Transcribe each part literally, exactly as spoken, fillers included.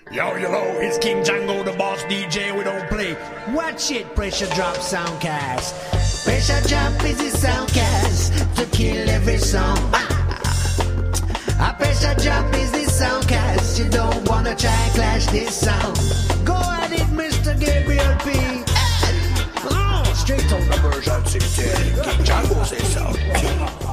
Yo, yo, it's King Django, the boss D J, we don't play. Watch it, Pressure Drop Soundcast. Pressure Drop is the soundcast to kill every song. Ah. A Pressure Drop is the soundcast. You don't wanna try and clash this sound. Go at it, Mister Gabriel P. Hey. Oh, straight on the version sixteen. King Django says so.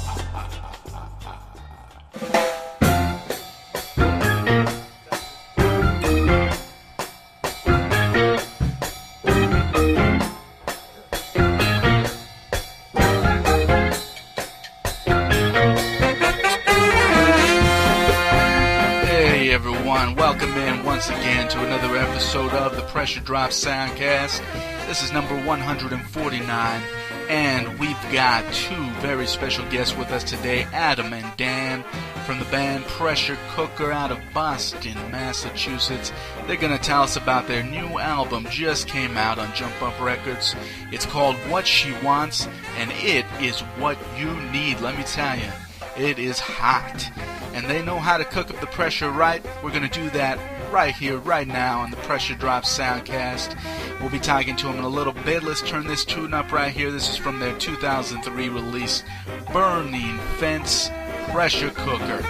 Once again to another episode of the Pressure Drop Soundcast. This is number one hundred forty-nine, and we've got two very special guests with us today, Adam and Dan from the band Pressure Cooker out of Boston, Massachusetts. They're going to tell us about their new album, just came out on Jump Up Records. It's called What She Wants, and it is what you need, let me tell you. It is hot, and they know how to cook up the pressure right. We're going to do that right here, right now on the Pressure Drop Soundcast. We'll be talking to them in a little bit. Let's turn this tune up right here. This is from their two thousand three release, Burning Fence Pressure Cooker.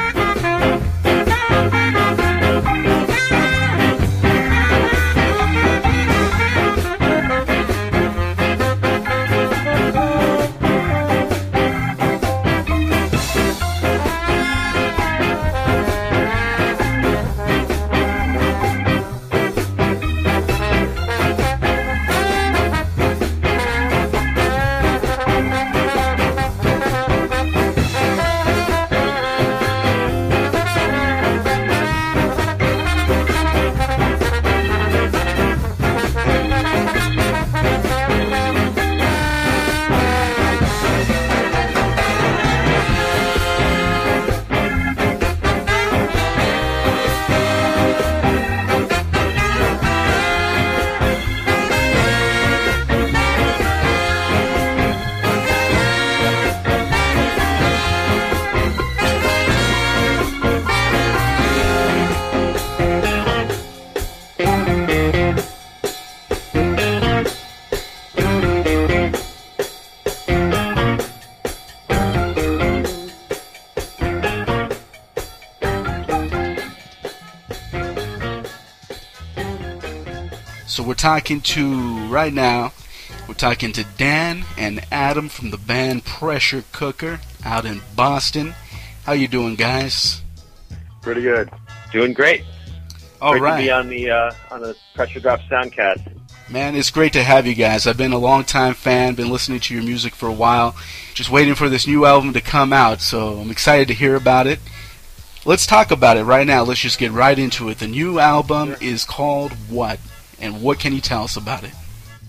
So we're talking to, right now, we're talking to Dan and Adam from the band Pressure Cooker out in Boston. How you doing, guys? Pretty good. Doing great. All great right. to be on the, uh, on the Pressure Drop Soundcast. Man, it's great to have you guys. I've been a long-time fan, been listening to your music for a while, just waiting for this new album to come out, so I'm excited to hear about it. Let's talk about it right now. Let's just get right into it. The new album Sure. is called what? And what can you tell us about it?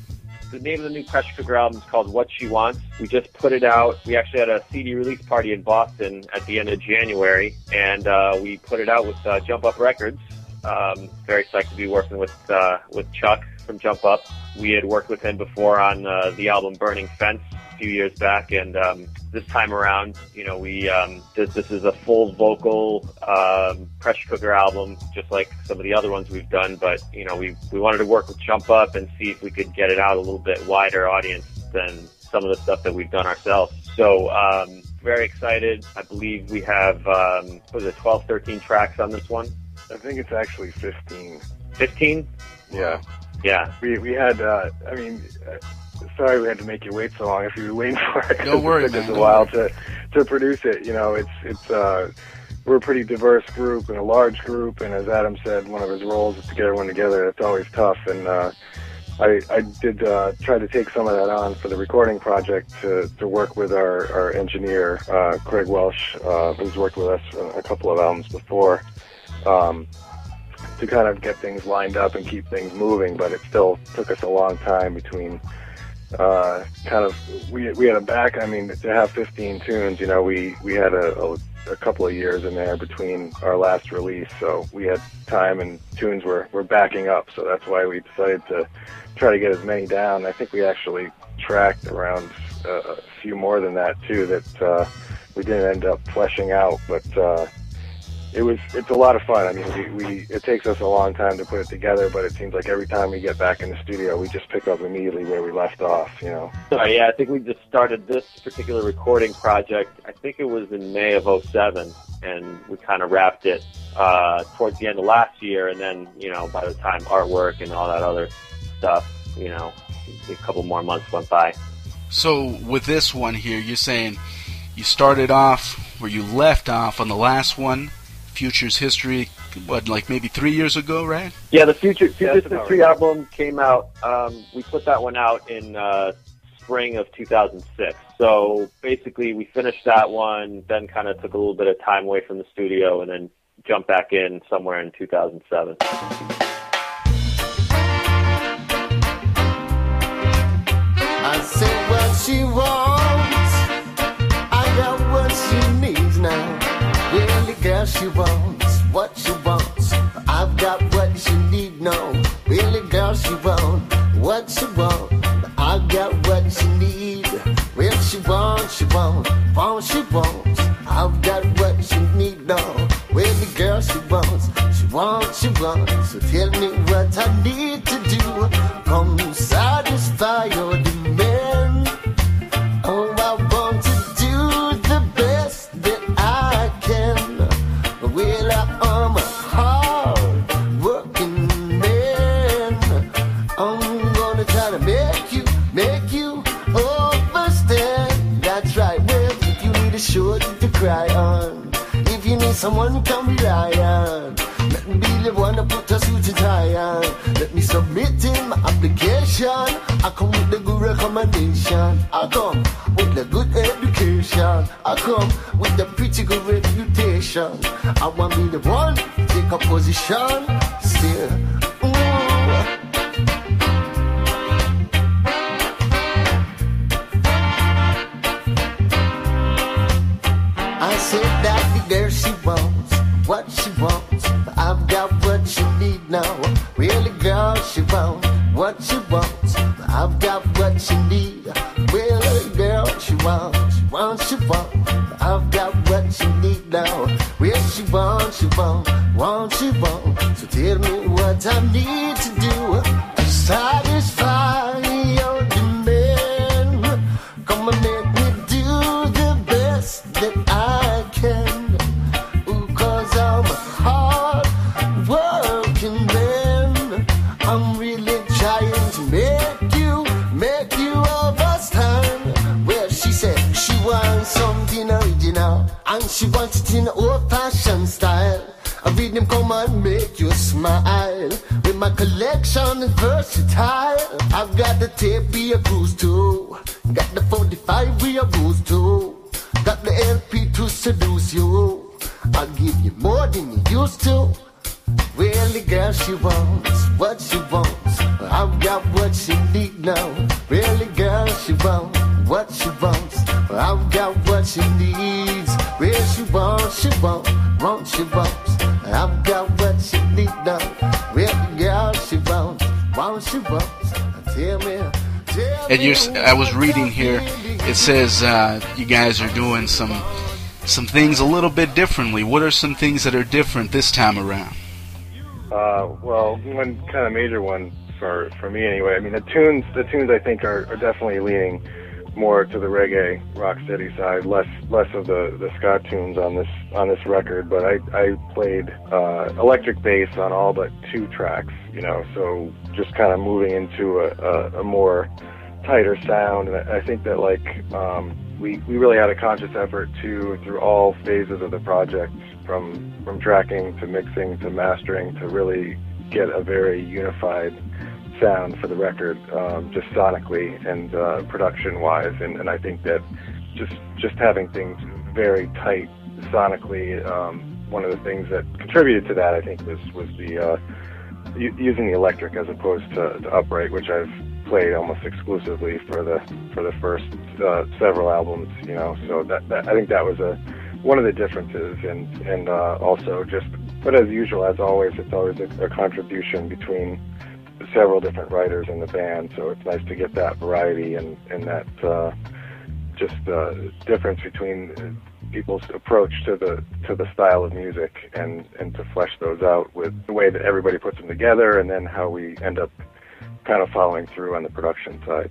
The name of the new Pressure Cooker album is called What She Wants. We just put it out. We actually had a C D release party in Boston at the end of January, and uh, we put it out with uh, Jump Up Records. Um, very psyched to be working with uh, with Chuck from Jump Up. We had worked with him before on uh, the album Burning Fence a few years back, and um, this time around, you know, we um, this, this is a full vocal um, Pressure Cooker album, just like some of the other ones we've done. But you know, we we wanted to work with Jump Up and see if we could get it out a little bit wider audience than some of the stuff that we've done ourselves. So um, very excited. I believe we have um, what was it, twelve, thirteen tracks on this one. I think it's actually fifteen. fifteen? Yeah. Yeah. We we had, uh, I mean, uh, sorry we had to make you wait so long if you were waiting for it. Don't worry, it took man. us a Don't while worry. to, to produce it. You know, it's, it's, uh, we're a pretty diverse group and a large group, and as Adam said, one of his roles is to get everyone together. It's always tough, and uh, I, I did uh, try to take some of that on for the recording project to, to work with our, our engineer, uh, Craig Welsh, uh, who's worked with us on a couple of albums before. Um, to kind of get things lined up and keep things moving, but it still took us a long time between uh, kind of, we we had a back, I mean, to have fifteen tunes, you know, we, we had a, a, a couple of years in there between our last release, so we had time and tunes were, were backing up, so that's why we decided to try to get as many down. I think we actually tracked around uh, a few more than that, too, that uh, we didn't end up fleshing out, but uh, it was it's a lot of fun. I mean, we, we it takes us a long time to put it together, but it seems like every time we get back in the studio, we just pick up immediately where we left off. You know. So yeah, I think we just started this particular recording project. I think it was in May of oh seven, and we kind of wrapped it uh, towards the end of last year. And then, you know, by the time artwork and all that other stuff, you know, a couple more months went by. So with this one here, you're saying you started off where you left off on the last one, Future's History, what, like maybe three years ago, right? Yeah, the Future Future's Yeah, History right. album came out. Um, we put that one out in uh, spring of two thousand six. So basically, we finished that one, then kind of took a little bit of time away from the studio, and then jumped back in somewhere in two thousand seven. I said what she wants, I got what she needs now. Really, girl, she wants what she wants, I've got what she need now. Really, girl, she wants what she wants, I've got what she need. Well, she wants, she wants, wants, she wants, I've got what she need now. Well, the girl, she wants, she wants, she wants. So tell me what I need to do, come satisfy your demand. Oh, I want to do the best that I can. Well, I am a hard working man. I'm gonna try to make you, make you understand. That's right. Well, if you need a shoulder to cry on, if you need someone you can rely on, let me be the one to put a suit and tie on. Let me submit in my application. I come with the good recommendation. I come with the good education. I come with the pretty good reputation. I want to be the one to take a position. Still, ooh. I said that the girl she wants what she wants, I've got what she need now. Really, girl, she wants what she wants, I've got what she need. Really, girl, she wants, she wants, she wants, I've got what she need now. Well, she wants, she wants, wants, she wants. So tell me what I need to do to satisfy your demand. Come and make me do the best that I can. I'm a hard working man. I'm really trying to make you, make you understand. Well, she said she wants something original, and she wants it in an old-fashioned style. I read them come and make you smile. With my collection is versatile. I've got the tape we a cruise to, got the forty-five we a boost to, got the L P to seduce you. I'll give you more than you used to. Well, the girl, she wants what she wants, I've got what she need now. Really, girl, she wants what she wants, I've got what she needs. Well, she wants, she wants, wants, she wants, I've got what she need now. Well, the girl, she wants, wants, she wants. Tell me, tell And you're, me I was reading here, it says uh, you guys are doing some some things a little bit differently. What are some things that are different this time around? Uh, well, one kind of major one for for me anyway. I mean, the tunes, the tunes I think are, are definitely leaning more to the reggae rocksteady side, less less of the, the ska tunes on this on this record. But I I played uh, electric bass on all but two tracks, you know. So just kind of moving into a, a, a more tighter sound, and I think that like um, we we really had a conscious effort to through all phases of the project, from from tracking to mixing to mastering, to really get a very unified sound for the record, um, just sonically and uh, production-wise, and, and I think that just just having things very tight sonically, um, one of the things that contributed to that, I think, was was the uh, u- using the electric as opposed to, to upright, which I've played almost exclusively for the for the first uh, several albums, you know. So that, that I think that was a one of the differences, and and uh, also just, but as usual, as always, it's always a, a contribution between several different writers in the band, so it's nice to get that variety and, and that uh, just uh, difference between people's approach to the to the style of music, and and to flesh those out with the way that everybody puts them together, and then how we end up kind of following through on the production side.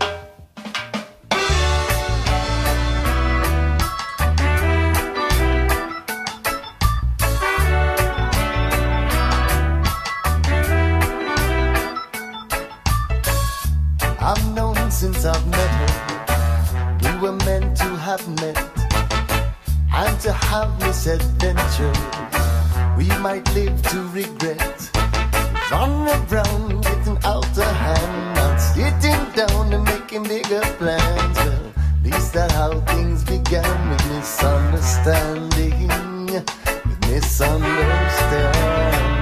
I've known since I've met her, we were meant to have met, and to have misadventures we might live to regret. Run around, getting out of hand, not sitting down and making bigger plans. Well, at least that's how things began, with misunderstanding, with misunderstanding.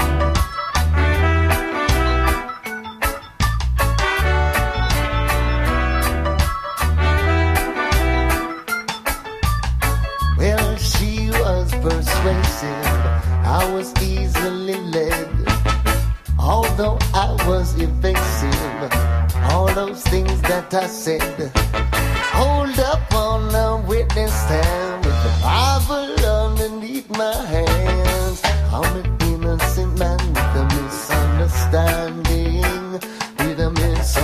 Well, she was persuasive, I was easily led. Although I was evasive, all those things that I said, hold up on a witness stand with the Bible underneath my hands. I'm an innocent man with a misunderstanding, with a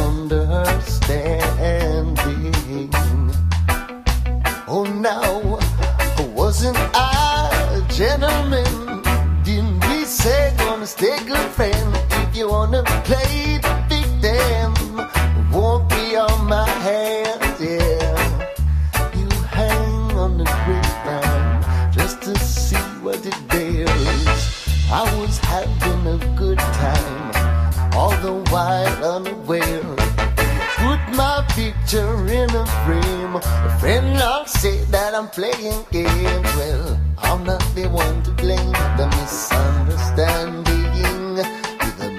misunderstanding. Oh, now, wasn't I a gentleman? Didn't we say gonna stay good friends? If you wanna play the victim, won't be on my hands, yeah. You hang on the grapevine just to see what it bears. I was having a good time, all the while unaware. Put my picture in a frame, a friend I'll say that I'm playing games. Well, I'm not the one to blame, the misunderstanding, with a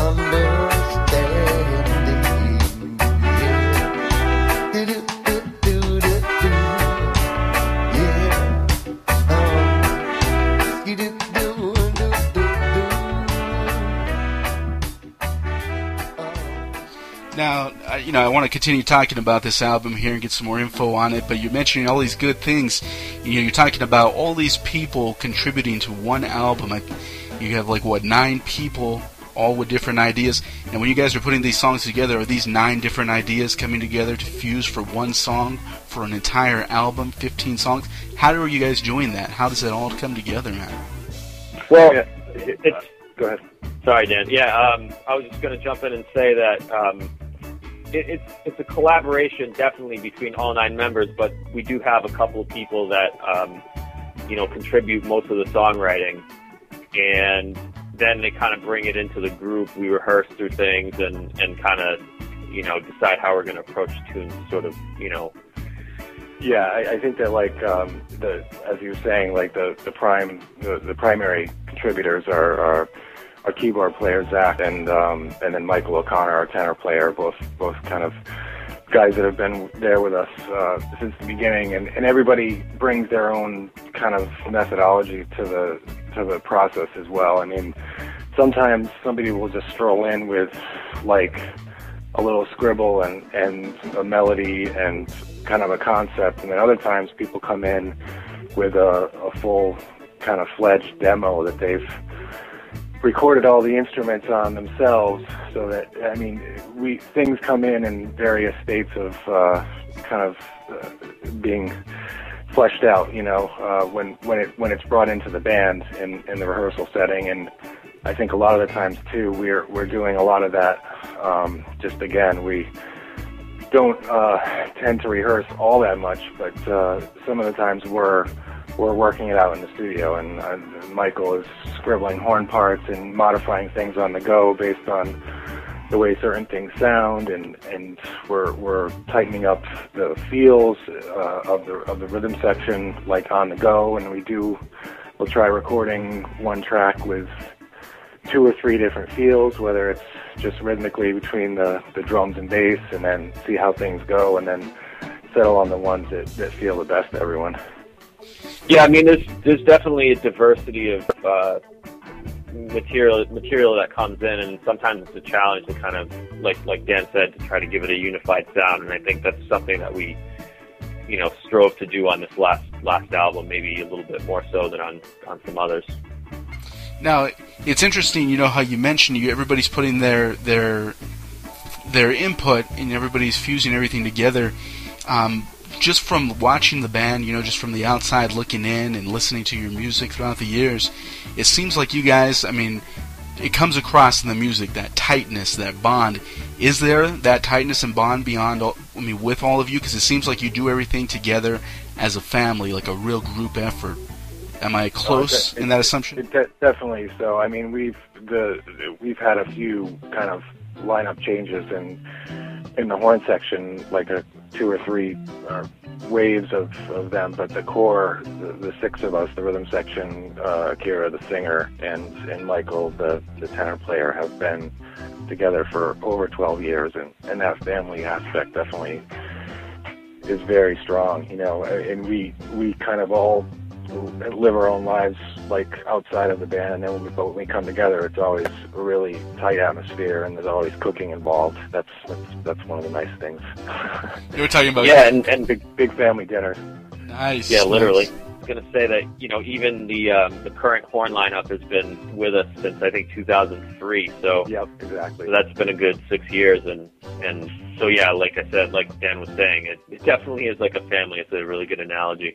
misunderstanding. Yeah. Do-do-do-do-do-do. Yeah. Um, do-do-do-do-do-do. Um. Now, uh, you know, I want to continue talking about this album here and get some more info on it, but you're mentioning all these good things. You know, you're talking about all these people contributing to one album. I, you have, like, what, nine people, all with different ideas. And when you guys are putting these songs together, are these nine different ideas coming together to fuse for one song, for an entire album, fifteen songs? How are you guys doing that? How does it all come together, man? Well, Yeah, it's... uh, go ahead. Sorry, Dan. Yeah, um, I was just going to jump in and say that um, it, it's it's a collaboration definitely between all nine members, but we do have a couple of people that um, you know contribute most of the songwriting, and then they kind of bring it into the group. We rehearse through things and, and kind of you know decide how we're going to approach tunes. Sort of you know. Yeah, I, I think that like um, the as you were saying, like the the prime the, the primary contributors are. are our keyboard player Zach and um, and then Michael O'Connor, our tenor player, both both kind of guys that have been there with us uh, since the beginning, and, and everybody brings their own kind of methodology to the to the process as well. I mean, sometimes somebody will just stroll in with like a little scribble and, and a melody and kind of a concept, and then other times people come in with a, a full kind of fledged demo that they've recorded all the instruments on themselves, so that, I mean, we things come in in various states of uh, kind of uh, being fleshed out, you know, uh, when when it when it's brought into the band in, in the rehearsal setting. And I think a lot of the times too, we're we're doing a lot of that. Um, just again, we don't uh, tend to rehearse all that much, but uh, some of the times we're we're working it out in the studio, and uh, Michael is scribbling horn parts and modifying things on the go based on the way certain things sound, and, and we're we're tightening up the feels uh, of the of the rhythm section like on the go, and we do we'll try recording one track with two or three different feels, whether it's just rhythmically between the, the drums and bass, and then see how things go, and then settle on the ones that, that feel the best to everyone. Yeah, I mean, there's there's definitely a diversity of uh, material material that comes in, and sometimes it's a challenge to kind of, like like Dan said, to try to give it a unified sound. And I think that's something that we, you know, strove to do on this last last album, maybe a little bit more so than on, on some others. Now, it's interesting, you know, how you mentioned you, everybody's putting their their their input and everybody's fusing everything together. Um, just from watching the band, you know, just from the outside looking in and listening to your music throughout the years, it seems like you guys, I mean, it comes across in the music, that tightness, that bond. Is there that tightness and bond beyond, all, I mean, with all of you? Because it seems like you do everything together as a family, like a real group effort. Am I close oh, it, in that assumption? It, it, definitely so. I mean, we've the we've had a few kind of lineup changes in in the horn section, like a two or three uh, waves of, of them. But the core, the, the six of us, the rhythm section, uh, Akira, the singer, and and Michael, the the tenor player, have been together for over twelve years, and, and that family aspect definitely is very strong. You know, and we we kind of all live our own lives like outside of the band, and then when we, but when we come together, it's always a really tight atmosphere, and there's always cooking involved. That's that's, that's one of the nice things. You were talking about yeah, and, and big big family dinner. Nice. Yeah, literally. Nice. I was gonna say that, you know, even the um, the current horn lineup has been with us since I think two thousand three. So yep, exactly. So that's been a good six years, and and so yeah, like I said, like Dan was saying, it, it definitely is like a family. It's a really good analogy.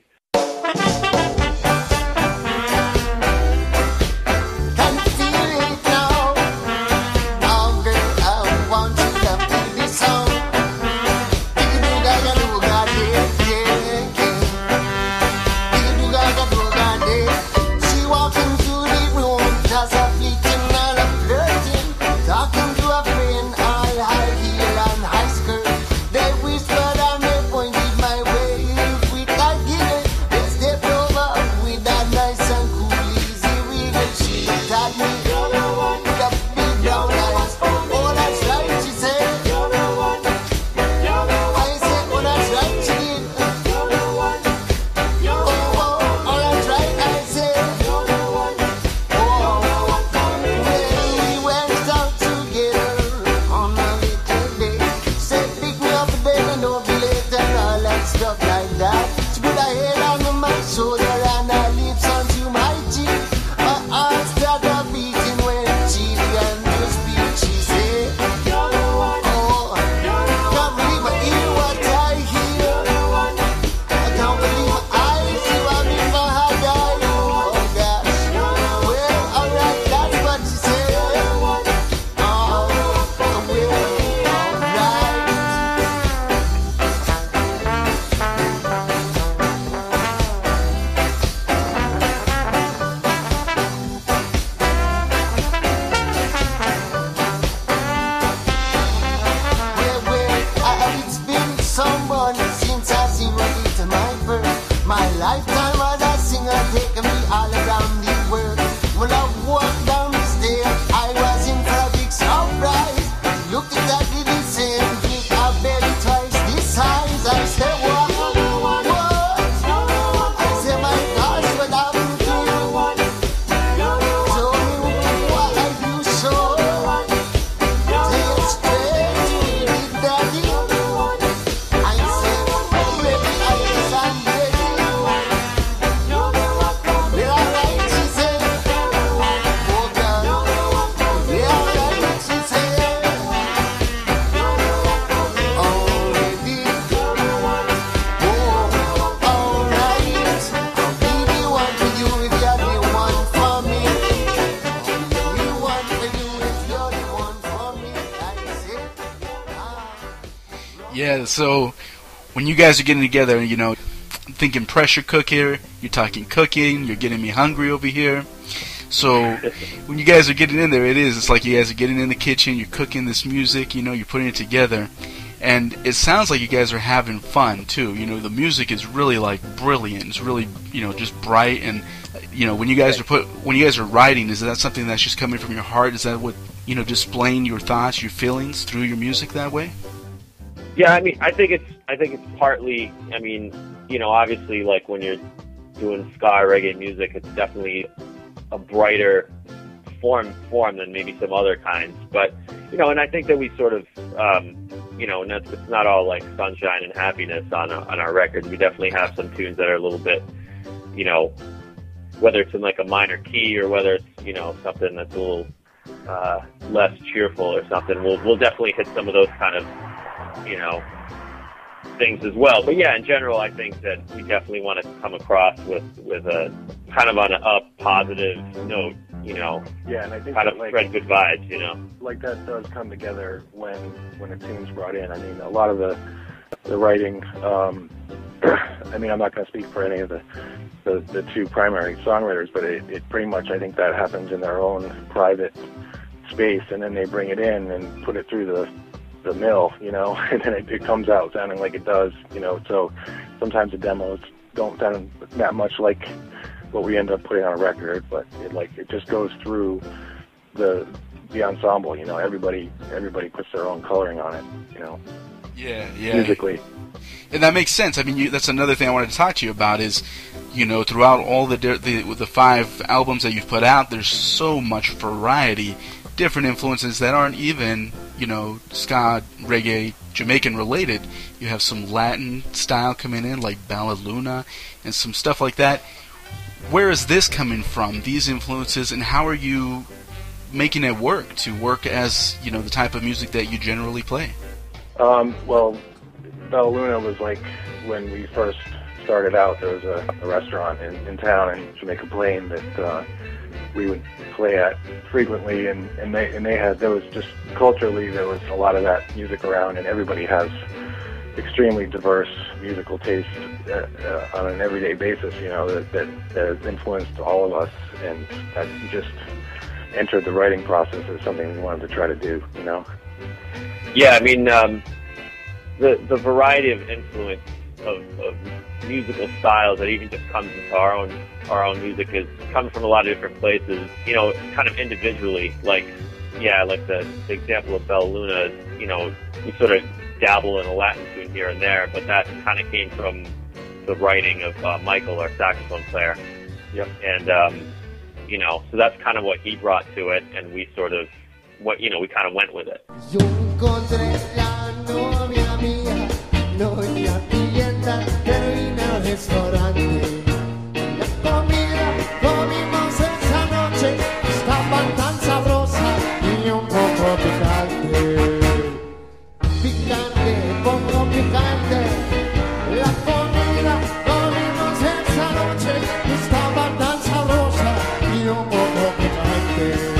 Yeah, so when you guys are getting together, you know, thinking pressure cooker, you're talking cooking, you're getting me hungry over here. So when you guys are getting in there, it is, it's like you guys are getting in the kitchen, you're cooking this music, you know, you're putting it together. And it sounds like you guys are having fun, too. You know, the music is really, like, brilliant. It's really, you know, just bright. And, you know, when you guys are put, when you guys are writing, is that something that's just coming from your heart? Is that what, you know, displaying your thoughts, your feelings through your music that way? Yeah, I mean, I think it's, I think it's partly, I mean, you know, obviously, like, when you're doing ska reggae music, it's definitely a brighter form form than maybe some other kinds. But, you know, and I think that we sort of, um, you know, and that's, it's not all like sunshine and happiness on on our record. We definitely have some tunes that are a little bit, you know, whether it's in like a minor key or whether it's, you know, something that's a little uh, less cheerful or something. We'll we'll definitely hit some of those kind of, you know, things as well. But yeah, in general, I think that we definitely want to come across with with a kind of on an up, positive note, you know. Yeah, and I think kind that, of like, spread good vibes, you know. Like that does come together when when a team's brought in. I mean, a lot of the the writing. Um, I mean, I'm not going to speak for any of the, the the two primary songwriters, but it, it pretty much, I think that happens in their own private space, and then they bring it in and put it through the the mill, you know, and then it, it comes out sounding like it does, you know. So sometimes the demos don't sound that much like what we end up putting on a record, but it like it just goes through the the ensemble, you know. Everybody everybody puts their own coloring on it, you know. Yeah, yeah. Musically. And that makes sense. I mean, you, that's another thing I wanted to talk to you about is, you know, throughout all the, the the five albums that you've put out, there's so much variety, different influences that aren't even, you know, ska, reggae, Jamaican related. You have some Latin style coming in, like Bala Luna, and some stuff like that. Where is this coming from, these influences, and how are you making it work, to work as, you know, the type of music that you generally play? Um, well, Bella Luna was like when we first started out. There was a, a restaurant in, in town in Jamaica Plain that uh, we would play at frequently, and, and they and they had there was just culturally there was a lot of that music around, and everybody has extremely diverse musical taste uh, uh, on an everyday basis. You know that, that that has influenced all of us, and that just entered the writing process as something we wanted to try to do. You know. Yeah, I mean, um, the the variety of influence of, of musical styles that even just comes into our own our own music is comes from a lot of different places. You know, kind of individually. Like, yeah, like the, the example of Bella Luna. You know, we sort of dabble in a Latin tune here and there, but that kind of came from the writing of uh, Michael, our saxophone player. Yep. And um, you know, so that's kind of what he brought to it, and we sort of. What you know, we kind of went with it. Yo encontré la novia mía, no en la tienda, pero en el restaurante. La comida comimos esa noche, estaban tan sabrosas y un poco picante. Picante, poco picante. La comida comimos esa noche, estaban tan sabrosas y un poco picante.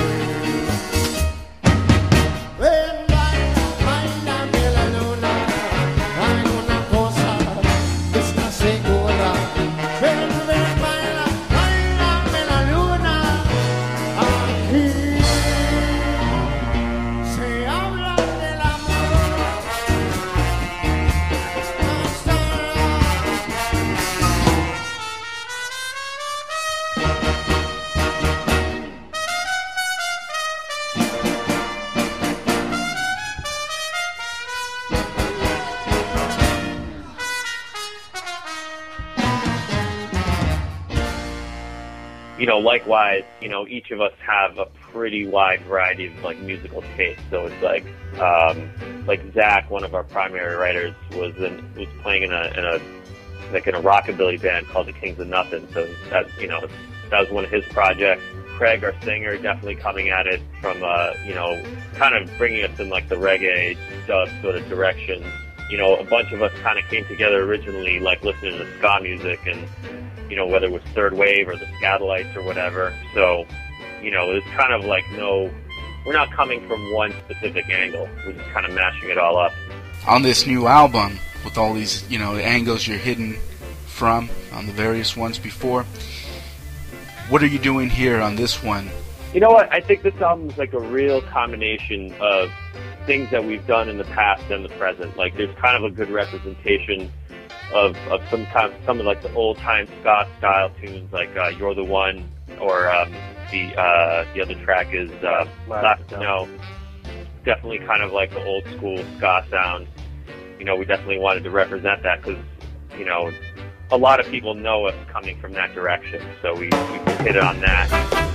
You know, likewise, you know, each of us have a pretty wide variety of like musical tastes. So it's like, um, like Zach, one of our primary writers, was in, was playing in a in a like in a rockabilly band called the Kings of Nothing. So that you know that was one of his projects. Craig, our singer, definitely coming at it from uh, you know, kind of bringing us in like the reggae dub sort of direction. You know, a bunch of us kind of came together originally, like listening to ska music and. You know, whether it was Third Wave or the Scatolites or whatever. So, you know, it's kind of like no, we're not coming from one specific angle. We're just kind of mashing it all up. On this new album, with all these, you know, angles you're hidden from on the various ones before, what are you doing here on this one? You know what? I think this album is like a real combination of things that we've done in the past and the present. Like, there's kind of a good representation of of some kind, some of like the old time ska style tunes, like uh, "You're the One," or um, the uh, the other track is uh, "Last to Know." Definitely kind of like the old school ska sound. You know, we definitely wanted to represent that because you know a lot of people know us coming from that direction, so we, we hit it on that.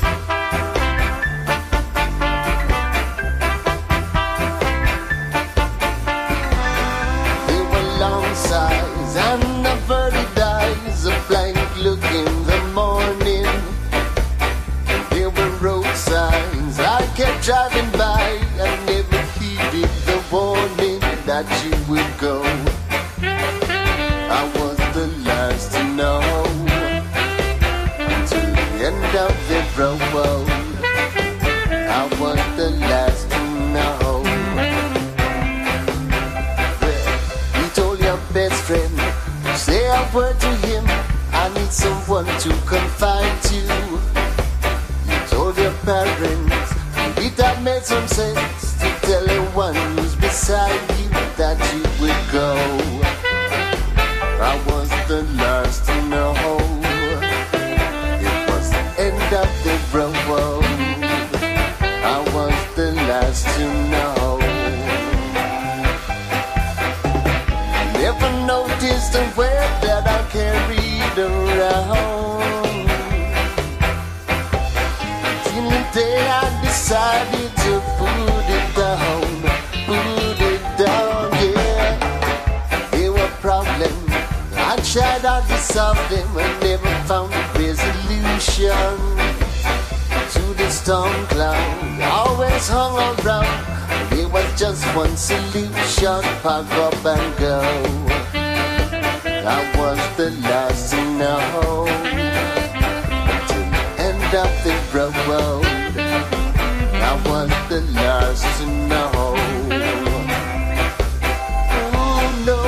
were driving by, I never heeded the warning that you would go. I was the last to know until the end of the road. I was the last to know. Well, you told your best friend, say a word to him. I need someone to confide to. You told your parents, if that made some sense, to tell anyone who's beside you that you would go. I was the last to know. It was the end of the road. I was the last to know. Never noticed the weight that I carried around. Till the day I decided to put it down, put it down, yeah. There were problems, I tried out to solve them, and never found a resolution to the storm cloud. Always hung around, there was just one solution, pack up and go. I was the last to know until the end of the road. I was the last to know. Oh no.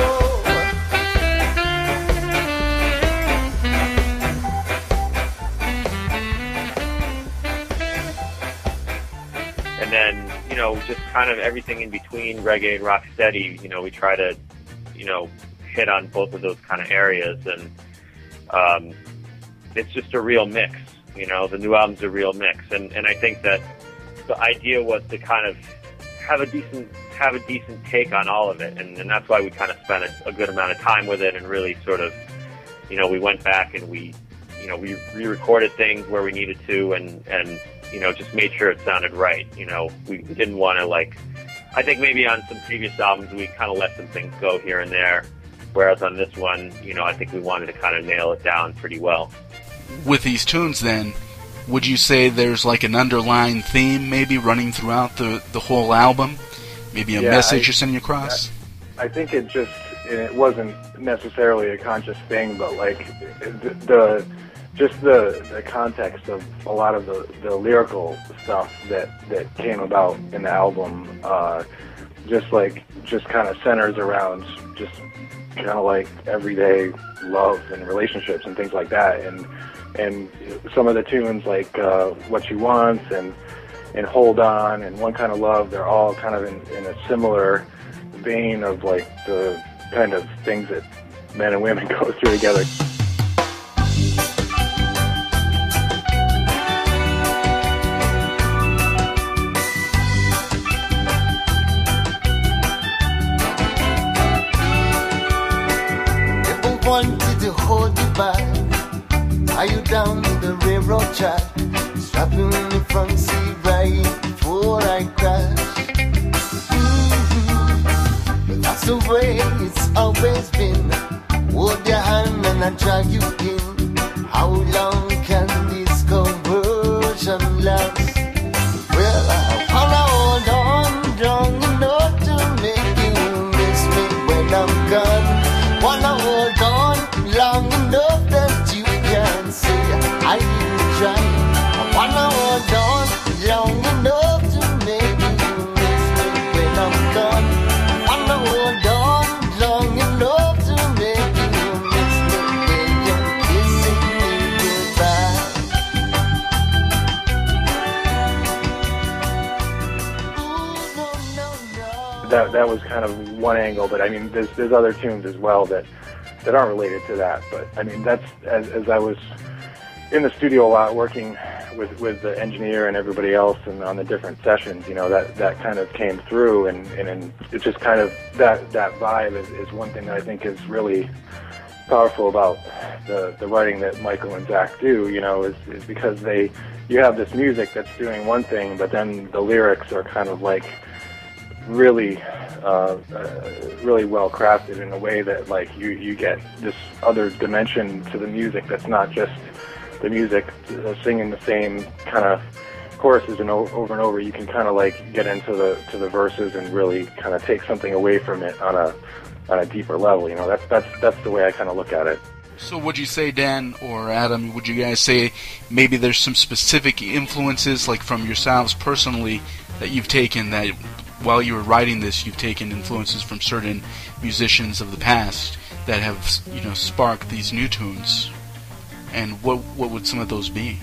And then, you know, just kind of everything in between reggae and rocksteady, you know, we try to, you know, hit on both of those kind of areas, and um, it's just a real mix. You know, the new album's a real mix, and, and I think that the idea was to kind of have a decent have a decent take on all of it, and, and that's why we kind of spent a, a good amount of time with it, and really sort of, you know, we went back and we, you know, we re-recorded things where we needed to, and and you know, just made sure it sounded right. You know, we, we didn't want to, like, I think maybe on some previous albums we kind of let some things go here and there. Whereas on this one, you know, I think we wanted to kind of nail it down pretty well. With these tunes, then, would you say there's like an underlying theme maybe running throughout the, the whole album? Maybe a yeah, message I, you're sending across? I, I think it just, it wasn't necessarily a conscious thing, but like the, the just the, the context of a lot of the, the lyrical stuff that, that came about in the album, uh, just like, just kind of centers around just kind of like everyday love and relationships and things like that, and and some of the tunes like uh, What You Want and and Hold On and One Kind of Love, they're all kind of in, in a similar vein of like the kind of things that men and women go through together. Wanted to hold you back, tie you down the railroad track, strap you in the front seat right before I crash. Mm-hmm. But that's the way it's always been. Hold your hand and I drag you in. How long can this conversion last? Well, I wanna hold on long enough to make you miss me when I'm gone. Wanna hold on long enough that you can say I didn't try. I wanna hold on long enough to make you miss me when I'm gone. I wanna hold on long enough to make you miss me when you're kissing me goodbye. Ooh, no, no, no. That that was kind of one angle, but I mean, there's there's other tunes as well that that aren't related to that. But I mean, that's as as I was in the studio a lot, working with with the engineer and everybody else, and on the different sessions, you know, that that kind of came through, and and, and it's just kind of that that vibe is, is one thing that I think is really powerful about the the writing that Michael and Zach do. You know, is is because they you have this music that's doing one thing, but then the lyrics are kind of like really uh, uh, really well crafted in a way that like you, you get this other dimension to the music that's not just the music uh, singing the same kind of choruses and o- over and over, you can kind of like get into the to the verses and really kind of take something away from it on a on a deeper level. You know, that's that's that's the way I kind of look at it. So would you say, Dan or Adam, would you guys say maybe there's some specific influences, like from yourselves personally, that you've taken, that while you were writing this, you've taken influences from certain musicians of the past that have, you know, sparked these new tunes? And what what would some of those be?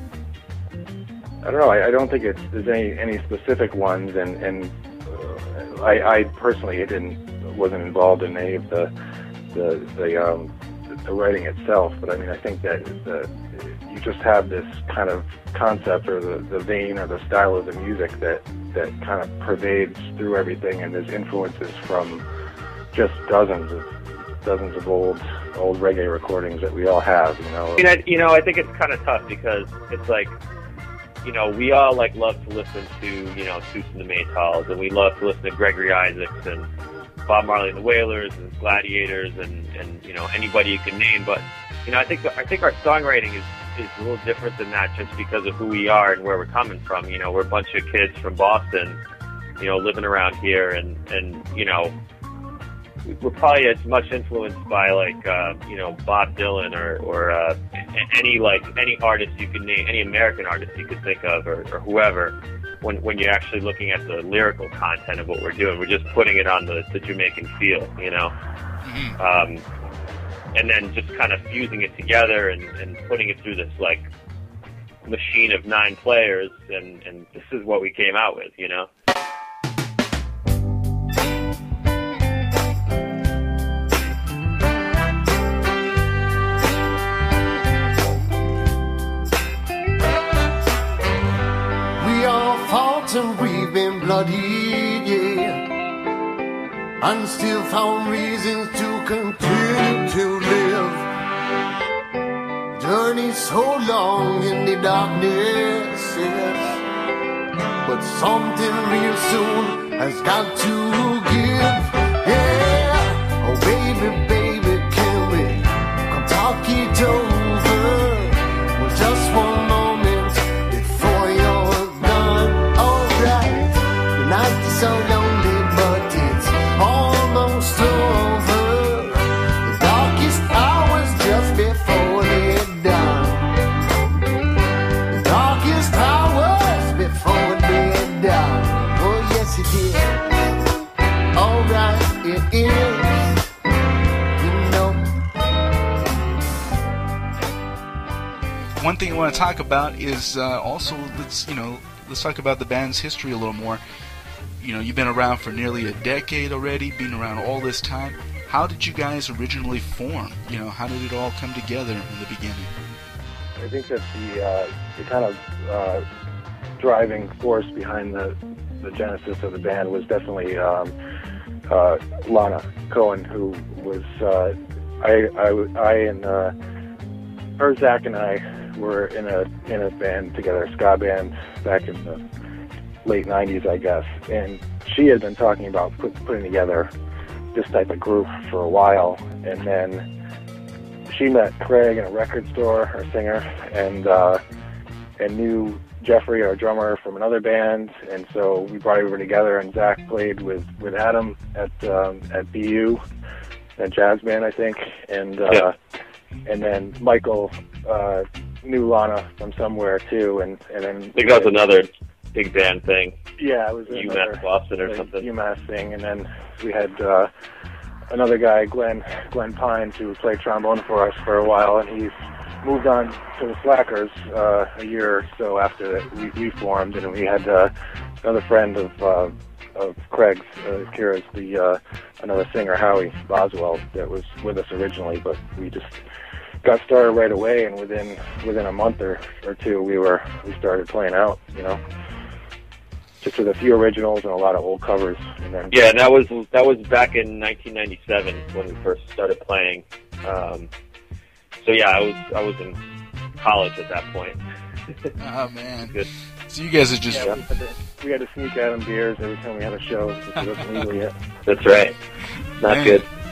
I don't know. I, I don't think it's, there's any any specific ones, and and uh, I, I personally didn't wasn't involved in any of the the the um, the writing itself. But I mean, I think that the, you just have this kind of concept or the, the vein or the style of the music that that kind of pervades through everything, and there's influences from just dozens of dozens of old old reggae recordings that we all have. You know. You know, you know I think it's kind of tough because it's like, you know, we all like love to listen to, you know, Toots and the Maytals, and we love to listen to Gregory Isaacs and Bob Marley and the Wailers and Gladiators and, and you know, anybody you can name. But, you know, I think I think our songwriting is, is a little different than that just because of who we are and where we're coming from. You know, we're a bunch of kids from Boston, you know, living around here, and, and you know, we're probably as much influenced by like uh, you know, Bob Dylan or or uh, any like any artist you can name, any American artist you could think of, or, or whoever. When when you're actually looking at the lyrical content of what we're doing, we're just putting it on the, the Jamaican feel, you know, mm-hmm. um, and then just kind of fusing it together and, and putting it through this like machine of nine players, and, and this is what we came out with, you know. And we've been bloodied, yeah, and still found reasons to continue to live. Journey so long in the darkness, yes, but something real soon has got to give, yeah. Oh baby, baby, can we come talk it over? Well, just one moment before you're gone. The night is so lonely, but it's almost over. The darkest hours just before they're done. The darkest hours before they're done. Oh yes it is. Alright, it is. You know. One thing I want to talk about is uh, also let's you know let's talk about the band's history a little more. You know, you've been around for nearly a decade already, been around all this time. How did you guys originally form? You know, how did it all come together in the beginning? I think that the uh, the kind of uh, driving force behind the the genesis of the band was definitely um, uh, Lana Cohen, who was uh, I I I and uh, her Zach and I were in a in a band together, a ska band back in the late nineties, I guess, and she had been talking about put, putting together this type of group for a while, and then she met Craig in a record store, our singer, and uh, and knew Jeffrey, our drummer, from another band, and so we brought everyone together, and Zach played with, with Adam at um, at B U, a jazz band, I think, and uh, yeah. and then Michael uh, knew Lana from somewhere too, and, and then I think that was another big band thing. Yeah, it was UMass Boston or something. UMass thing, and then we had uh, another guy, Glenn Glenn Pines, who played trombone for us for a while, and he's moved on to the Slackers uh, a year or so after that we, we formed, and we had uh, another friend of uh, of Craig's, uh, Kira's, the uh, another singer, Howie Boswell, that was with us originally, but we just got started right away, and within within a month or, or two, we were we started playing out, you know. Just with a few originals and a lot of old covers. And then yeah, and that was that was back in nineteen ninety-seven when we first started playing. Um, so yeah, I was I was in college at that point. Oh man! Good. So you guys are just yeah, we, had to, we had to sneak Adam beers every time we had a show because it wasn't legal yet. That's right. Not man. good.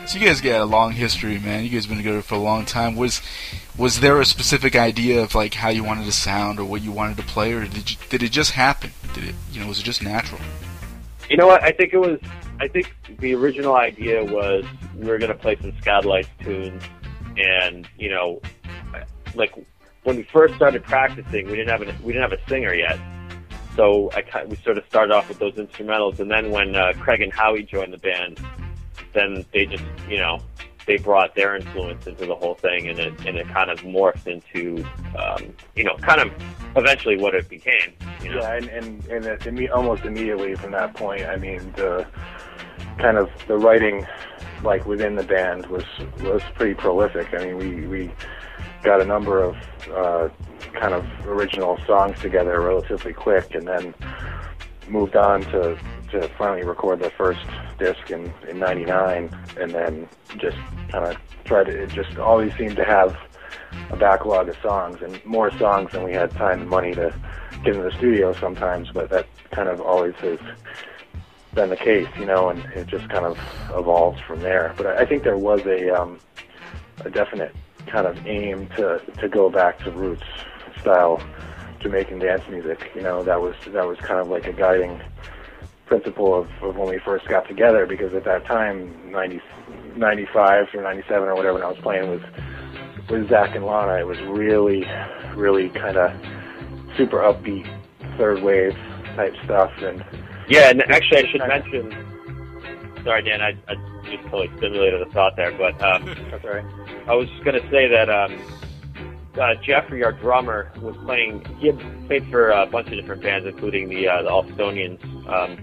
So you guys got a long history, man. You guys been together for a long time. Was was there a specific idea of like how you wanted to sound or what you wanted to play, or did you, did it just happen? Did it, you know, was it just natural? You know what? I think it was. I think the original idea was we were going to play some Scatolites tunes, and you know, like when we first started practicing, we didn't have a we didn't have a singer yet. So I we sort of started off with those instrumentals, and then when uh, Craig and Howie joined the band, then they just, you know, they brought their influence into the whole thing, and it and it kind of morphed into, um, you know, kind of eventually what it became. You know? Yeah, and and and it, imme- almost immediately from that point, I mean, the kind of the writing, like within the band, was was pretty prolific. I mean, we we got a number of uh, kind of original songs together relatively quick, and then moved on to to finally record the first disc in in ninety-nine, and then just kind of tried to, it just always seemed to have a backlog of songs, and more songs than we had time and money to get in the studio sometimes, but that kind of always has been the case, you know, and it just kind of evolves from there. But I, I think there was a um, a definite kind of aim to to go back to roots style Jamaican dance music. You know, that was that was kind of like a guiding principle of, of when we first got together, because at that time, ninety, ninety-five or ninety-seven or whatever, when I was playing with with Zach and Lana, it was really, really kind of super upbeat, third wave type stuff. And yeah, and actually I should mention, sorry Dan, I, I just totally stimulated a thought there, but um, that's all right. I was just going to say that um, uh, Jeffrey, our drummer, was playing, he had played for a bunch of different bands, including the uh, the Allstonians, um,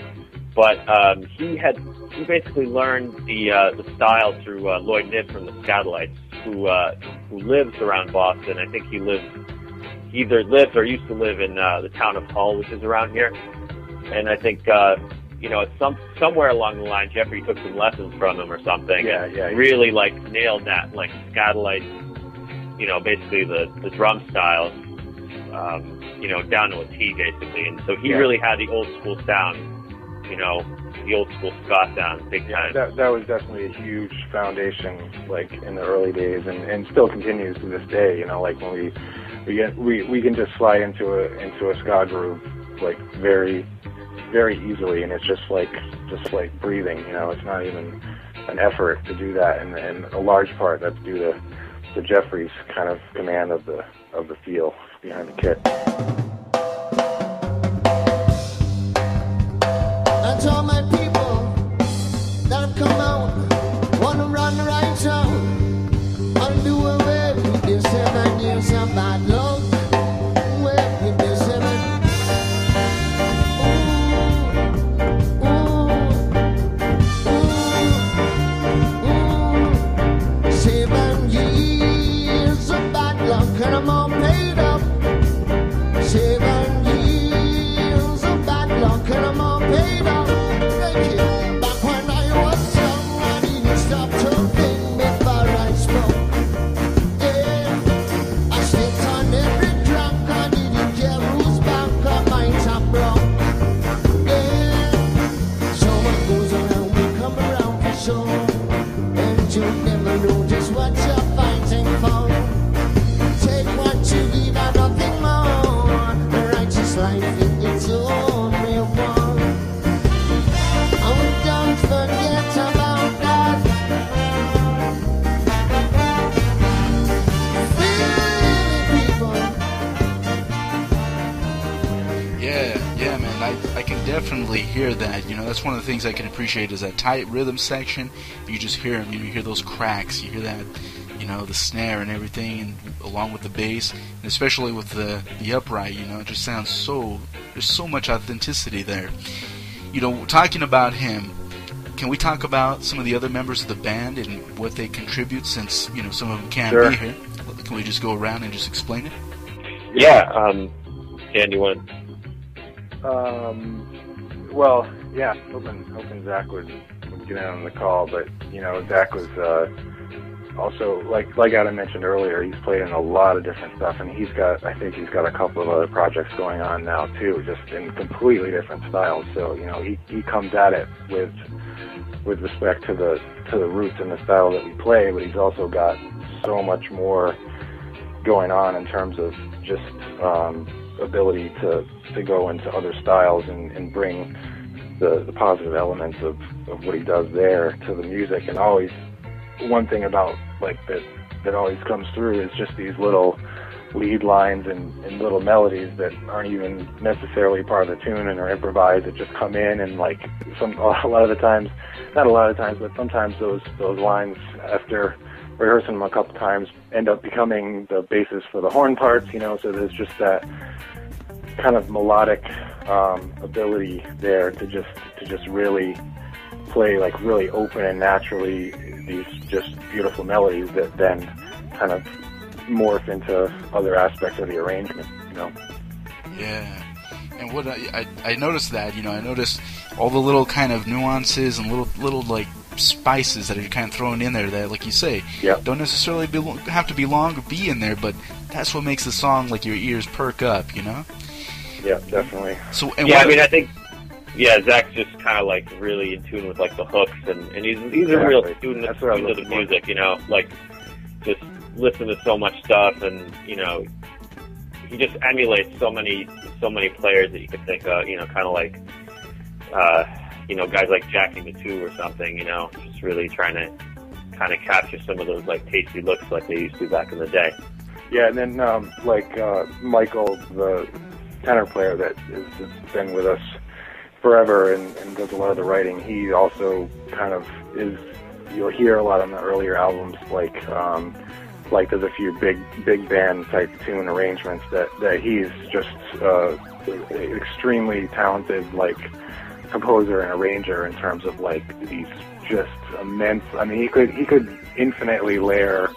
but um, he had he basically learned the uh, the style through uh, Lloyd Knibb from the Scatolites, who uh, who lives around Boston. I think he lives, he either lives or used to live in uh, the town of Hull, which is around here. And I think, uh, you know, some somewhere along the line, Jeffrey took some lessons from him or something. Yeah, and yeah. Really, like, nailed that, like, Scatolite, you know, basically the, the drum style, um, you know, down to a T, basically. And so he yeah. really had the old school sound, you know, the old school ska sound, big time. That, that was definitely a huge foundation, like, in the early days, and, and still continues to this day. You know, like, when we we get we, we can just slide into a into a ska groove, like, very very easily, and it's just like just like breathing. You know, it's not even an effort to do that, and, and a large part that's due to, to Jeffrey's kind of command of the of the feel behind the kit. And to all my people that have come out, wanna run the right town, and do away with the seven years of bad luck, away with the seven. And I'm all paid up. Seven years of bad luck, and I'm all paid up. Thank you. Back when I was young, I didn't stop talking before I spoke. Yeah, I slipped on every drunk, I didn't care who's back on my top rock. Yeah, so what goes around will come around for sure, and you never know just what you're fighting for. To give out nothing more, the righteous life in its own reward. Oh, don't forget about that. Feel people. Yeah, yeah, man. I, I can definitely hear that. You know, that's one of the things I can appreciate is that tight rhythm section. You just hear them. You know, you hear those cracks. You hear that. You know, the snare and everything, and along with the bass, and especially with the, the upright, you know, it just sounds so, there's so much authenticity there. You know, talking about him, can we talk about some of the other members of the band and what they contribute, since, you know, some of them can't Sure. be here? Can we just go around and just explain it? Yeah, um, Dan, you want Um, well, yeah, hoping hoping Zach would, would get in on the call, but you know, Zach was uh, also, like like Adam mentioned earlier, he's played in a lot of different stuff, and he's got, I think he's got a couple of other projects going on now too, just in completely different styles. So, you know, he, he comes at it with with respect to the to the roots and the style that we play, but he's also got so much more going on in terms of just um, ability to, to go into other styles and, and bring the, the positive elements of, of what he does there to the music. And always, one thing about, like, that that always comes through is just these little lead lines and, and little melodies that aren't even necessarily part of the tune and are improvised, that just come in, and like some a lot of the times, not a lot of times, but sometimes those those lines, after rehearsing them a couple times, end up becoming the basis for the horn parts, you know, so there's just that kind of melodic um, ability there to just to just really play like really open and naturally these just beautiful melodies that then kind of morph into other aspects of the arrangement, you know. Yeah. And what I, I I noticed that, you know, I noticed all the little kind of nuances and little little like spices that are kind of thrown in there that, like you say, yep. don't necessarily be, have to be long or be in there, but that's what makes the song, like, your ears perk up, you know? Yeah, definitely. So, and yeah, what, I mean, I think, yeah, Zach's just kind of, like, really in tune with, like, the hooks, and, and he's, he's exactly. a real student, student of the music, for. you know? Like, just listen to so much stuff, and, you know, he just emulates so many, so many players that you could think of, you know, kind of like, uh, you know, guys like Jackie Matu or something, you know, just really trying to kind of capture some of those, like, tasty looks like they used to back in the day. Yeah, and then, um, like, uh, Michael, the tenor player that has been with us forever and, and does a lot of the writing, he also kind of is, you'll hear a lot on the earlier albums, like, um, like there's a few big, big band type tune arrangements that, that he's just, uh, extremely talented, like, composer and arranger in terms of, like, these just immense, I mean, he could, he could infinitely layer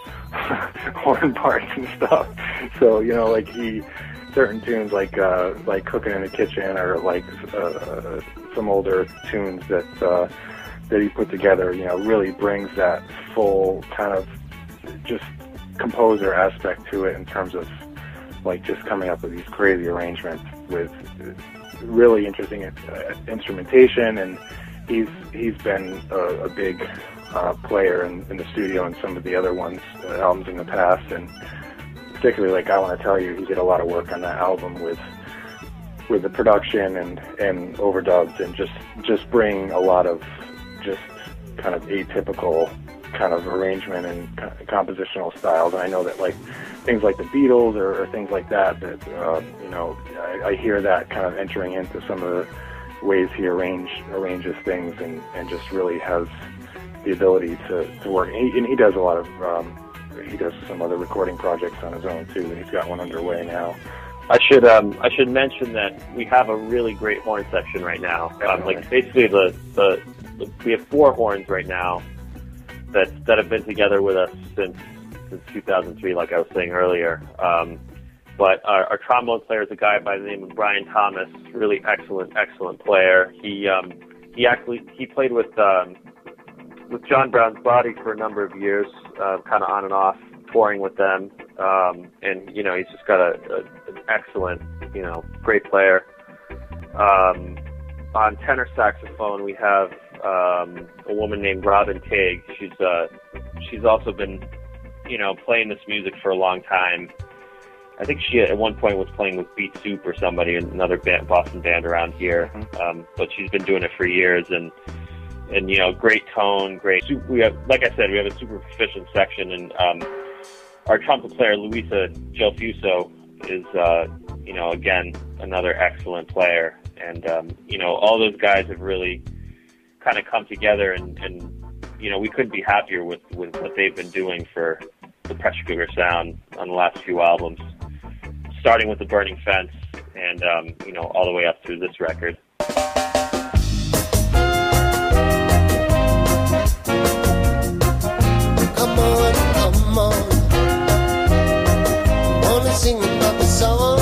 horn parts and stuff. So, you know, like, he, certain tunes like, uh, like Cooking in the Kitchen, or like, uh, some older tunes that, uh, that he put together, you know, really brings that full kind of just composer aspect to it in terms of, like, just coming up with these crazy arrangements with really interesting uh, instrumentation. And he's he's been a, a big uh, player in, in the studio and some of the other ones uh, albums in the past, and particularly, like, I Want to Tell You, he did a lot of work on that album with with the production and and overdubs, and just just bring a lot of just kind of atypical kind of arrangement and co- compositional styles. And I know that, like, things like the Beatles or, or things like that, that, uh, you know, I, I hear that kind of entering into some of the ways he arrange, arranges things, and, and just really has the ability to, to work. And he, and he does a lot of, um, he does some other recording projects on his own too, and he's got one underway now. I should um, I should mention that we have a really great horn section right now. Um, like, basically the, the, the we have four horns right now that that have been together with us since since two thousand three, like I was saying earlier. Um, but our, our trombone player is a guy by the name of Brian Thomas, really excellent, excellent player. He um, he actually he played with um, with John Brown's Body for a number of years, uh, kind of on and off, touring with them. Um, and you know, he's just got a, a an excellent, you know, great player. Um, on tenor saxophone, we have um, a woman named Robin Tague. She's uh, she's also been, you know, playing this music for a long time. I think she at one point was playing with Beat Soup or somebody, another band, Boston band around here. Um, but she's been doing it for years, and and you know, great tone, great. We have, like I said, we have a super proficient section, and um, our trumpet player Luisa Gelfuso is, uh, you know, again another excellent player. And, um, you know, all those guys have really kind of come together, and, and, you know, we couldn't be happier with, with what they've been doing for the Pressure Cooker sound on the last few albums, starting with The Burning Fence and, um, you know, all the way up through this record. Come on, come on, wanna sing another song?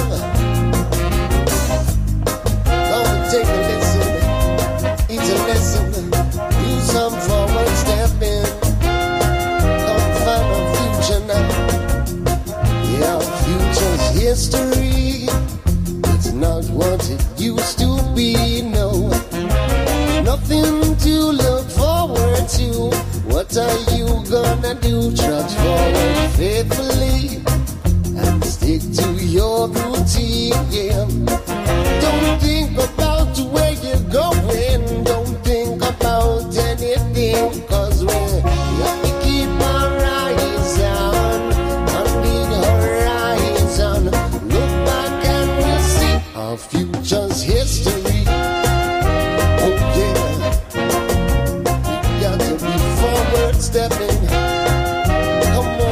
Take a listen, each a lesson, do some forward stepping, come find history. It's not what it used to be, no. Nothing to look forward to. What are you gonna do? Trudge forward faithfully and stick to your routine, yeah. Don't think about where you're going. Don't think about anything, cause we have to keep our eyes on, on the horizon. Look back and we'll see our future's history. Oh yeah, we got to be forward stepping. Come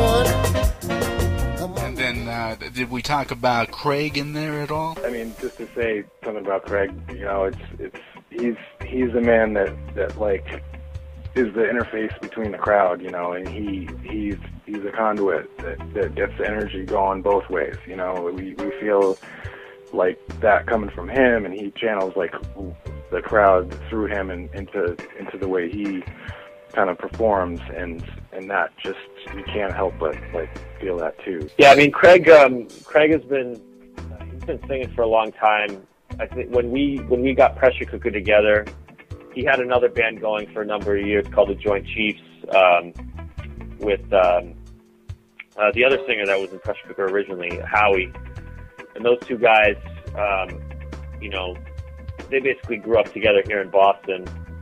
on, come on. And then, uh, did we talk about Craig in there at all? I mean, just to say something about Craig, you know, it's it's he's he's the man that, that like is the interface between the crowd, you know, and he he's he's a conduit that, that gets the energy going both ways, you know. We we feel like that coming from him, and he channels like the crowd through him and into into the way he kind of performs, and and that just, you can't help but like feel that too. Yeah, I mean, Craig um, Craig has been he's been singing for a long time. I think when we when we got Pressure Cooker together, he had another band going for a number of years called the Joint Chiefs, um, with um, uh, the other singer that was in Pressure Cooker originally, Howie. And those two guys, um, you know, they basically grew up together here in Boston,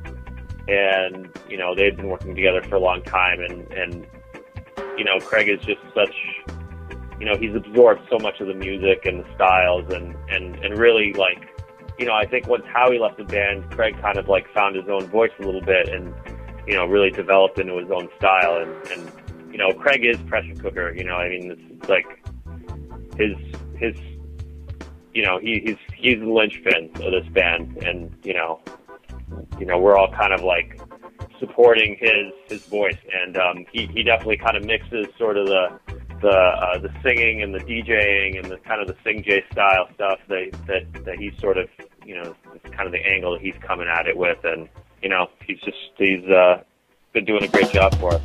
and you know they've been working together for a long time. And, and you know, Craig is just such, you know, he's absorbed so much of the music and the styles, and, and, and really, like, you know, I think once Howie left the band, Craig kind of like found his own voice a little bit, and you know, really developed into his own style. And, and you know, Craig is Pressure Cooker. You know, I mean, it's, it's like his his. You know, he, he's he's the linchpin of this band, and you know, you know, we're all kind of like supporting his his voice, and um, he he definitely kind of mixes sort of the the uh, the singing and the DJing and the kind of the Sing J style stuff that that that he's sort of, you know, it's kind of the angle that he's coming at it with, and you know, he's just he's uh, been doing a great job for us.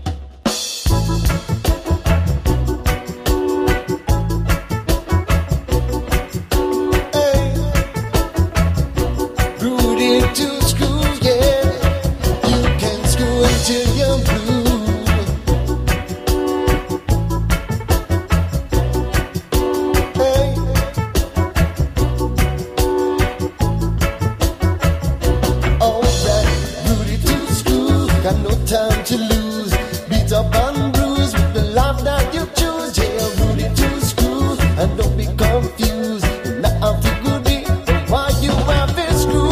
To screw, yeah, you can screw until you're blue. Hey, alright, Rudy to screw, got no time to lose. Beat up and bruise with the life that you choose. Yeah, Rudy to screw, and don't be confused. Now I feel goody, why you have this screw?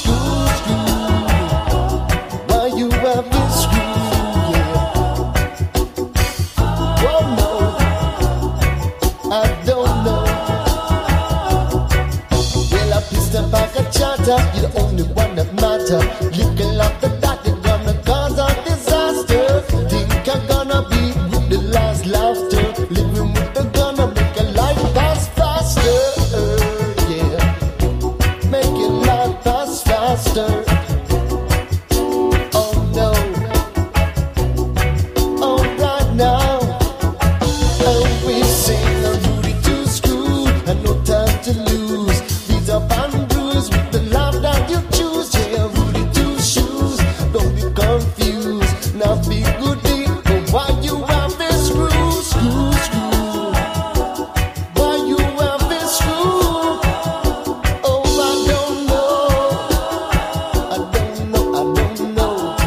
You're the only one that matter. Looking like the dot, you're gonna cause a disaster. Think I'm gonna be with the last laughter. Living with the gonna make a life pass faster. Yeah, make your life pass faster. Oh no, alright now. And we sing a Rudy to screw, and no time to lose. Beat up and bruise with the love that you choose. Yeah, Rudy to shoes, don't be confused. Now be goody, but why you have this screw, screw, screw? Why you have this screw? Oh, I don't know. I don't know, I don't know.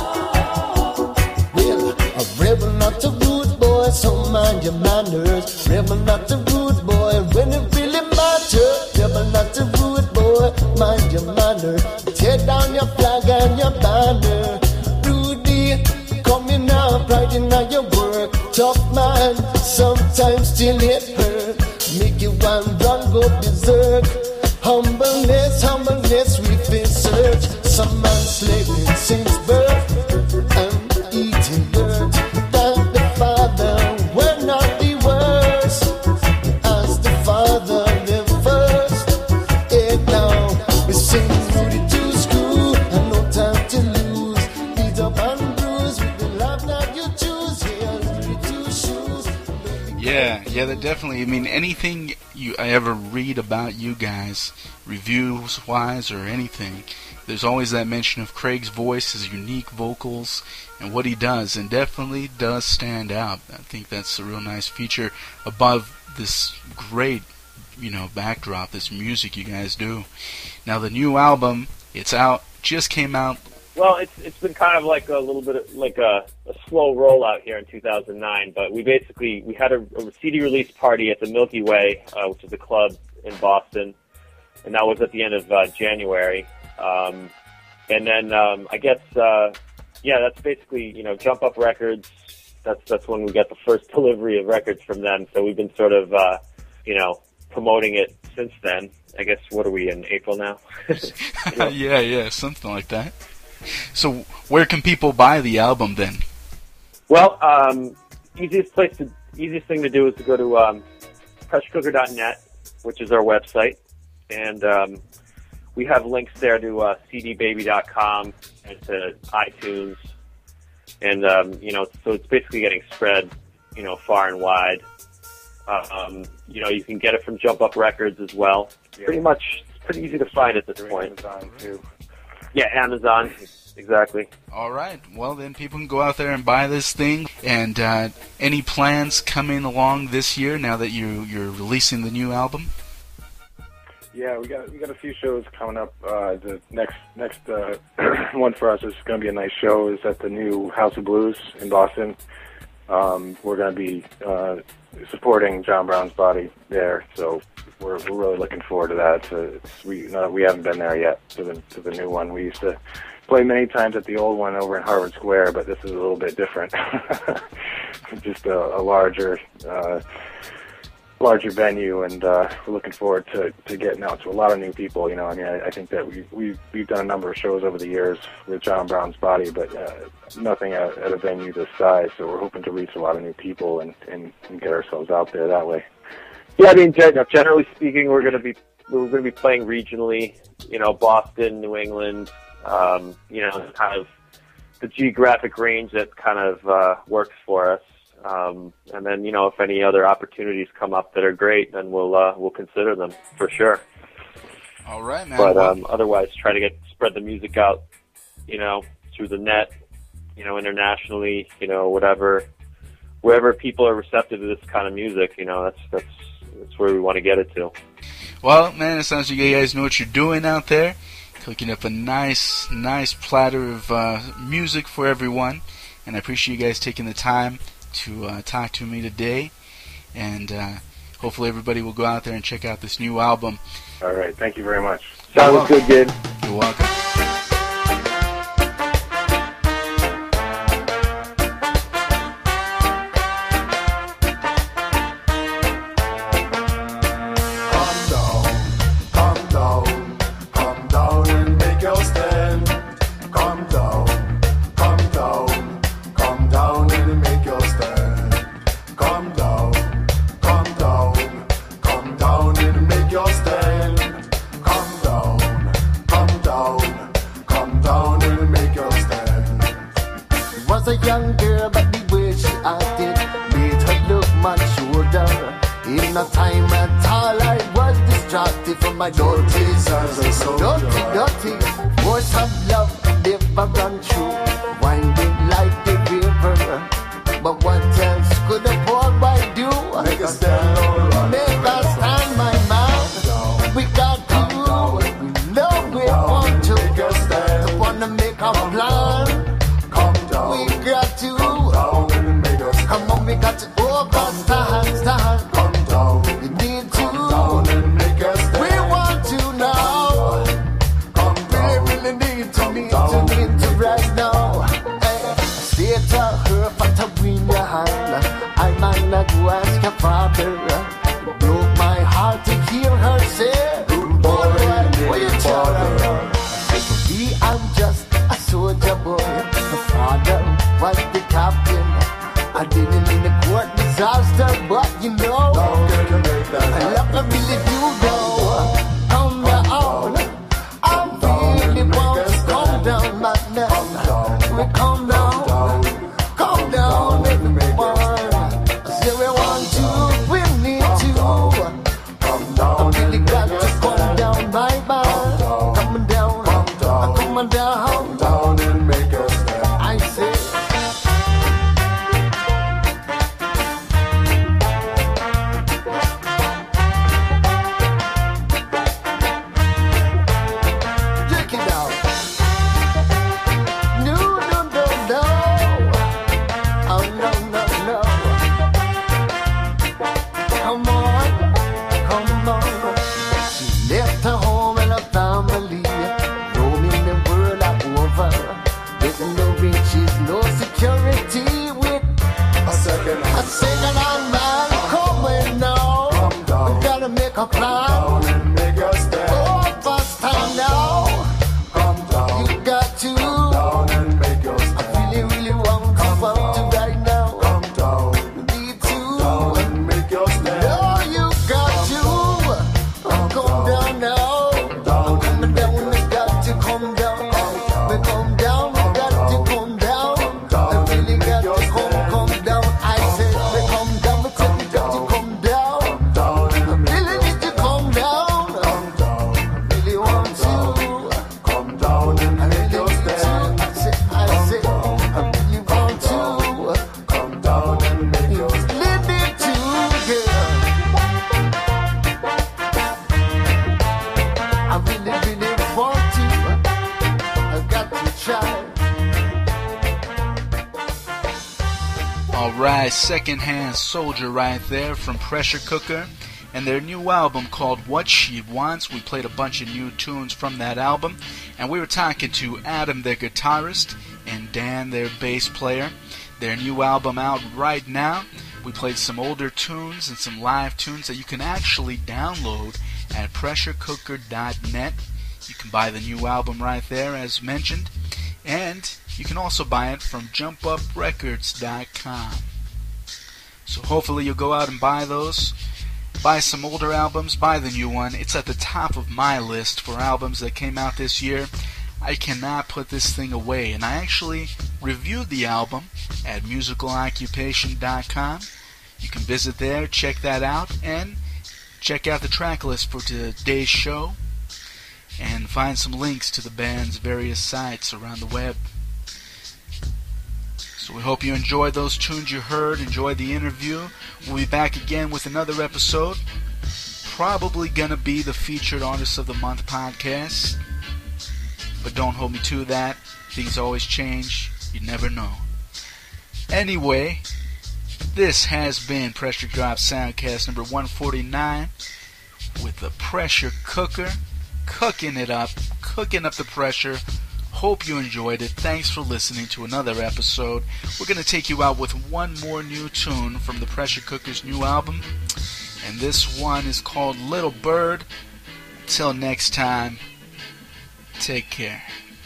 Well, a rebel not a rude boy, so mind your manners. Rebel not a rude boy when it really matters. Rebel not a rude boy, mind your manner. Tear down your flag and your banner. Rudy, coming now, pride in your work. Tough man, sometimes still it hurt. Make you one run, go berserk. Humbleness, humbleness, we face search. Some man slaving since birth and eating dirt. Thank the Father, we're not the worst. As the Father lived first. And now we sing Rudy to screw, and no time to lose. Beat up and bruise with the love that you choose. Here, Rudy to shoes. Yeah, yeah, that definitely. I mean, anything you you, I ever read about you guys, reviews-wise or anything, there's always that mention of Craig's voice, his unique vocals, and what he does, and definitely does stand out. I think that's a real nice feature above this great, you know, backdrop, this music you guys do. Now, the new album, it's out, just came out. Well, it's it's been kind of like a little bit of, like a, a slow rollout here in two thousand nine, but we basically, we had a, a C D release party at the Milky Way, uh, which is a club in Boston, and that was at the end of uh, January. Um, and then um, I guess, uh, yeah, that's basically, you know, Jump Up Records. That's that's when we got the first delivery of records from them. So we've been sort of, uh, you know, promoting it since then. I guess, what are we, in April now? You know? yeah, yeah, something like that. So where can people buy the album then? Well, um, easiest place to, easiest thing to do is to go to um, pressure cooker dot net, which is our website. And um, we have links there to uh, c d baby dot com and to iTunes. And, um, you know, so it's basically getting spread, you know, far and wide. Um, you know, you can get it from Jump Up Records as well. Yeah. Pretty much, it's pretty easy to find at this Through point. Amazon, too. Yeah, Amazon, exactly. All right. Well, then people can go out there and buy this thing. And uh, any plans coming along this year now that you, you're releasing the new album? Yeah, we got we got a few shows coming up. Uh, the next next uh, one for us is going to be a nice show. Is at the new House of Blues in Boston. Um, we're going to be uh, supporting John Brown's Body there, so we're we're really looking forward to that. It's, a, it's, we no, we haven't been there yet to the to the new one. We used to play many times at the old one over in Harvard Square, but this is a little bit different. Just a, a larger. Uh, larger venue, and uh, we're looking forward to, to getting out to a lot of new people. You know, I mean, I, I think that we, we, we've done a number of shows over the years with John Brown's Body, but uh, nothing at, at a venue this size, so we're hoping to reach a lot of new people and, and, and get ourselves out there that way. Yeah, I mean, generally speaking, we're going to be we're going to be playing regionally, you know, Boston, New England, um, you know, kind of the geographic range that kind of uh, works for us. Um, and then, you know, if any other opportunities come up that are great, then we'll uh, we'll consider them for sure. All right, man. But um, otherwise, try to get spread the music out, you know, through the net, you know, internationally, you know, whatever, wherever people are receptive to this kind of music, you know, that's that's that's where we want to get it to. Well, man, it sounds like you guys know what you're doing out there, cooking up a nice, nice platter of uh, music for everyone, and I appreciate you guys taking the time to uh, talk to me today, and uh, hopefully everybody will go out there and check out this new album. All right, thank you very much. Sounds good, Gabe. You're welcome. My dirty, dirty, dirty voice of love never run through, winding like the river. But what else could a poor boy do? Make us stand, make us stand, my man. We got to, love we want to, we wanna make a plan. We got to, come on, we got to overstand, stand. Come down, we need to. Ask her father, it broke my heart to hear her say, boy, what you tell her? Me, I'm just a soldier boy. My father was the captain. I didn't mean the court disaster, but you know, I love I really do know. Come down, I really want to calm down, my man. We calm down, calm down, everyone. Say we want to, we need to. Come Alright, Secondhand Soldier right there from Pressure Cooker, and their new album called What She Wants. We played a bunch of new tunes from that album, and we were talking to Adam, their guitarist, and Dan, their bass player. Their new album out right now. We played some older tunes and some live tunes that you can actually download at pressure cooker dot net. You can buy the new album right there, as mentioned, and you can also buy it from jump up records dot com. So hopefully you'll go out and buy those. Buy some older albums, buy the new one. It's at the top of my list for albums that came out this year. I cannot put this thing away, and I actually reviewed the album at musical occupation dot com. You can visit there, check that out, and check out the track list for today's show, and find some links to the band's various sites around the web. So we hope you enjoyed those tunes you heard, enjoyed the interview. We'll be back again with another episode. Probably gonna be the Featured Artist of the Month podcast. But don't hold me to that. Things always change. You never know. Anyway, this has been Pressure Drop Soundcast number one forty-nine with the Pressure Cooker. Cooking it up. Cooking up the pressure. Hope you enjoyed it. Thanks for listening to another episode. We're going to take you out with one more new tune from the Pressure Cooker's new album. And this one is called Little Bird. Until next time, take care.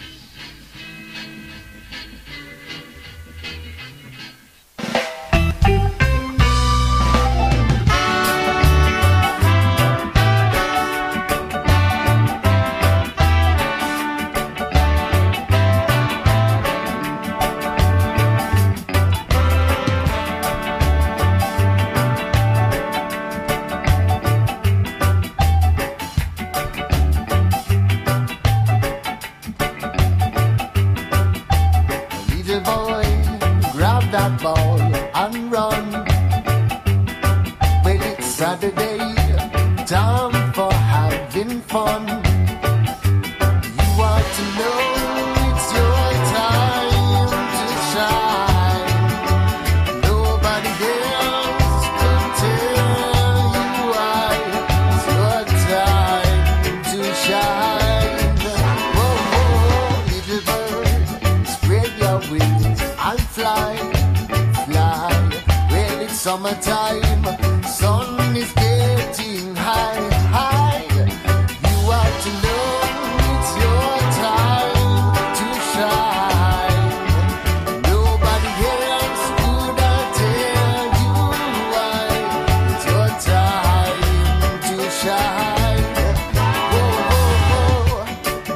Summertime, sun is getting high, high. You ought to know it's your time to shine. Nobody else could tell you why. It's your time to shine. Whoa,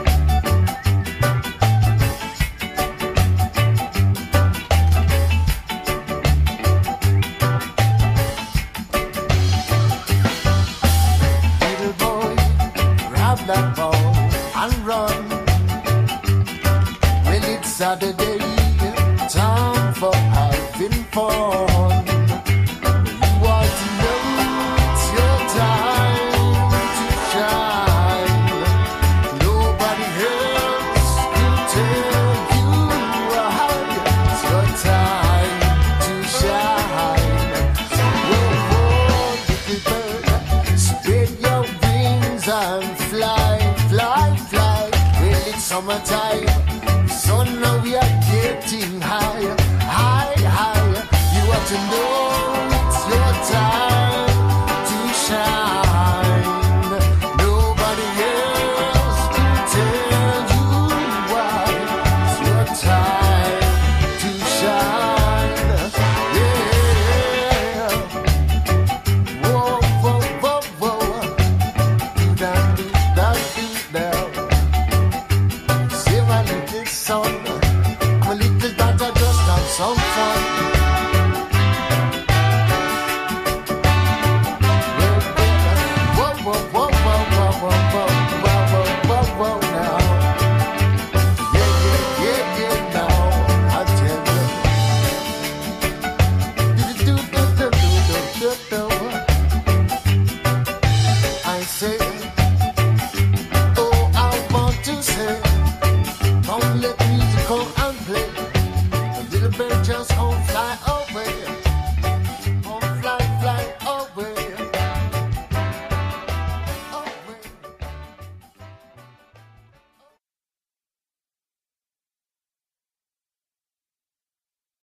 that ball and run. Well, it's Saturday, time for having fun. You ought to know it's your time to shine. Nobody else can tell you why. It's your time to shine. Whoa, whoa, little bird, spread your wings and fly, fly, fly. Well, it's summertime, so now we are getting high, high, high. You ought to know it's your time to shine. Nobody else can tell you why. It's your time to shine. Yeah. Whoa, whoa, whoa, whoa. Do that, do that, do that. See my little song.